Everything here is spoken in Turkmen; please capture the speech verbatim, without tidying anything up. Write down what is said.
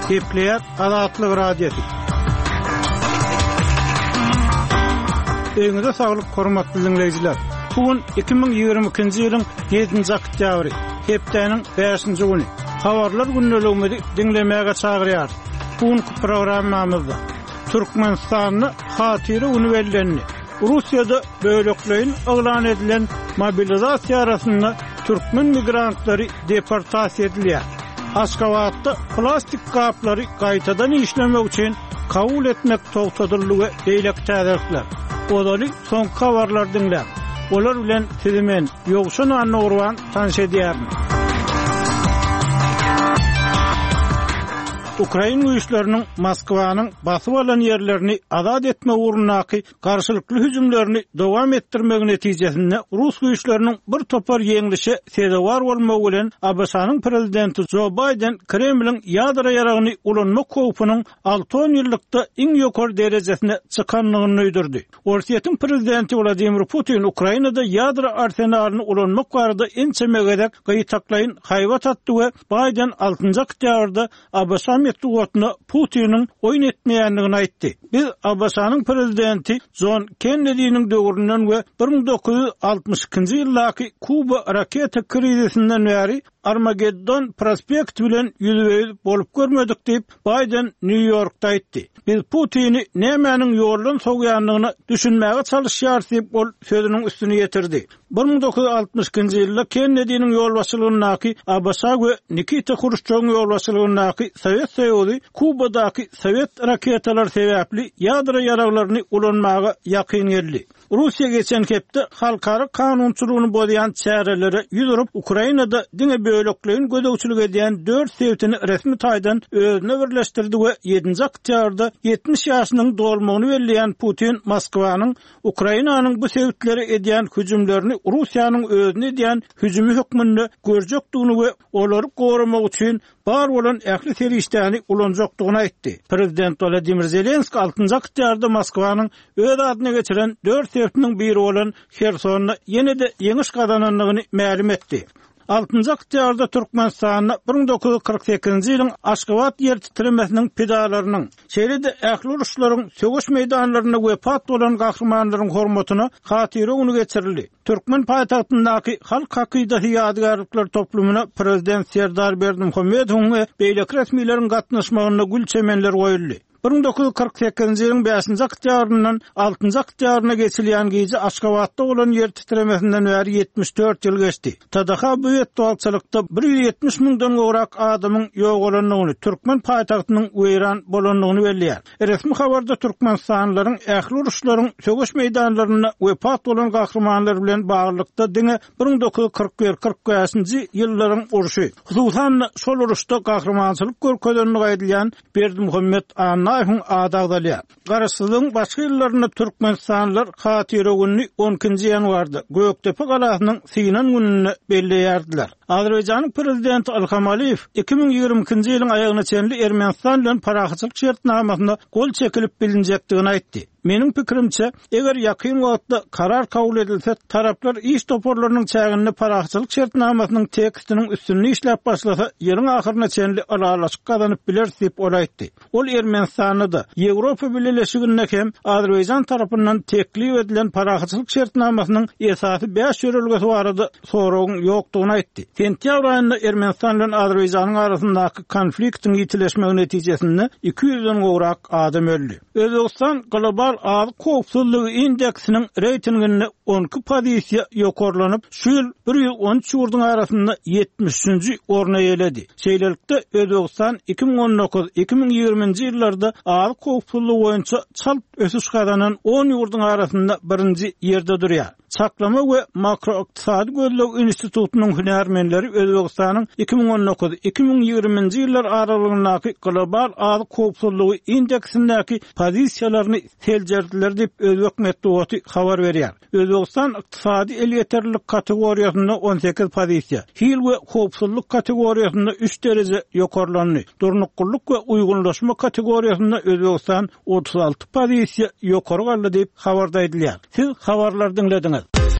Kepler Azatlyk Radiosu. Öňüňizde saglyk, hormatly dinleýijiler. Bugün iki bin ýygrimi ikinji ýylyň ýedinji oktýabry, hepdeniň beşinji güni. Habarlar günneligini dinlemäge çagyrýar. Bugünkü programmamyzda Türkmenistanyny hatyry güni bellendi. Russiýada bölekleýin elan edilen mobilizasiýa arasynda türkmen migrantlary deportasiýa edilýär. Aşgabatda plastik gaplary gaýtadan işlemek üçin kabul etmek togtadyldygy beýlek täzelikler. Odaly soň habarlar dinlär. Olar bilen sizimen ýogşan anna urwan tanış edýärmi? Ukraina güýçleriniň Moskwanyň basyp alan ýerlerini azad etme uğrundaky garşylykly hüjümlerini dowam etdirmek netijesinde Rus güýçleriniň bir topar ýeňilişe sebäpkar bolmagy bilen A B S-nyň prezidenti Joe Biden Kremliň ýadra ýaragyny ulanma kowpunyň alty ýyllykda iň ýokary derejesine çykanlygyny öýdürdi. Russiýanyň prezidenti Vladimir Putin Ukrainada ýadra arsenalyny ulanmak barada ençe megedek gaýtaklaýyn haýbat atdy we Biden altynjy oktýabrda A B S Tuğatna Putin'in oyun etmeyenliğini aytti. Biz A B S-nyň prezidenti John Kennedy'nin döwründen we bir ming dokuz ýüz altymyş ikinji ýyldaky Kuba raketa krizisinden bäri Armageddon prospekt bilen ýüzüňiz bolup görmedik diýip Biden New York'ta aýtdy. Biz Putin'i nämäniň ýoldan sogýanlygyny düşünmäge çalışýar diýip ol sözüniň üstüne ýetirdi. bir ming dokuz ýüz altymyş ikinji ýylda Kennedy'nin ýolbaşçylygyndaky A B S we Nikita Khrushchev'ň ýolbaşçylygyndaky Sowet Soýuzy Kubadaky Sowet raketalar sebäpli ýadra ýaraglaryny ulanmaga ýakyn geldi. Russiýa geçen hepde halkara kanunçylygyny bozaýan çärelere ýüzüp Ukrainada diňe bölekleýin gödäwçilik edýän dört sebäpini resmi taýdan özüne birleşdirdi we ýedinji oktýabrda ýetmiş ýaşynyň dolmagyny belleýän Putin Moskwanyň Ukrainanyň bu sebäpleri edýän hüjümlerini Russiýanyň özüne edýän hüjümi hökmünde görjekdigini we olary goramak üçin bar bolan ähli serişdäni ulanjakdygyny aýtdy. Prezident Vladimir Zelenski altynjy oktýabrda Moskwanyň öz adyna geçiren dört sebäpiniň biri bolan Hersonyny ýene-de ýeňiş gazananlygyny ma'lum etdi. altynjy oktýabrda Türkmenistanyň bir ming dokuz ýüz kırk sekizinji ýylyň Aşgabat ýer titremesiniň pidalarynyň şeýle-de ähli uruşlaryň sögüş meýdanlaryna wepat bolan gahrmanlaryň hormatyna hatyry güni geçirildi. Türkmen paýtagtyndaky Halk Hakydaty ýadgarlyklar toplumuna prezident Serdar Berdimuhammedow we beýlek resmiýlerin gatnaşmagyna gül çemenler goýuldy. bir ming dokuz ýüz kırk sekizinji ýylyň beşinji oktýabryndan altynjy oktýabryna geçilýän gece Aşgabatda bolan ýer titremesinden bäri ýetmiş dört ýyl geçdi. T D H bu ýetmişçilykda bir ýüz ýetmiş miňden gowrak adamyň ýok bolanlygyny, Türkmen paýtagtynyň weýran bolanlygyny belleýär. Resmi habarda Türkmenistanlylaryň ähli uruşlaryň sögüş meýdanlaryna wepat bolan gahrmanlar bilen baglykda diňe bir ming dokuz ýüz kırk bir kırk beşinji ýyllaryň uruşy. Hususan şol uruşda gahrmançylyk görkezlenigi aýdylýan Berdimuhammed Naýhun adagdalýar. Garaşsyzyň başga ýyllaryna Türkmenistanlylar hatyry günni on ikinji ýanwarda Göktepe galasynyň Sinan gününi belleýärdiler. Azerbaýjanyň prezidenti Ilham Aliýew iki bin ýygrimi ikinji ýylyň aýagyna çenli Ermenistan bilen parahatçylyk şertnamasyna gol çekilip bilinjekdigini aýtdy. Meniň pikirimçe, eger ýakyn wagtda karar kabul edilse, taraplar iş toporlarynyň çägini parahatçylyk şertnamasynyň tekstiniň üstünde işläp başlasa, ýylyň ahyryna çenli alalaşyk gazanyp biler diýip olaýtdy. Ol Ermenistanyny da Ýewropa Birleşigine hem Azerbaýjan tarapyndan teklip edilen parahatçylyk şertnamasynyň esasy beş ýörelgesi barada soragyň ýokdugyny aýtdy. Sentýabr aýynda Ermenistan bilen Azerbaýjanyň arasyndaky konfliktiň ýitileşmegi netijesinde iki ýüzden gowrak adam öldü. Özbegistan global Ağız Kowpsuzlygy indeksiniň reytinginde on iki pozisiýa ýokarlanyp, şu ýyl bir ýüz on üç ýurduň arasynda ýetmişinji orna ýeledi. Şeýlelikde Özbegistan iki bin on dokuz iki bin ýygrimiňji ýyllarda ağız kowpsuzlygy boýunça çalt ösüş gazanan on ýurduň arasynda birinji ýerde durýar. Saklama we Makroiqtisadi Gözleg Institutunyň hünärmenleri Özbegistanyň iki bin on dokuz iki bin ýygrimiňji ýyllar aralygyndaky global ağız kowpsuzlygy indeksindäki pozisiýalaryny seljerdiler diýip Özbek Medeniýeti habar berýär. Özbegistan iqtisadi el ýeterlilik kategoriýasynda on sekiz pozisiýa, hil we howpsuzlyk kategoriýasynda üç derece ýokarlandy. Durnuklyk we uýgunlaşma kategoriýasynda Özbegistan otuz alty pozisiýa ýokary galdy diýip habarda edilýär. Siz habarlar dinlediňiz.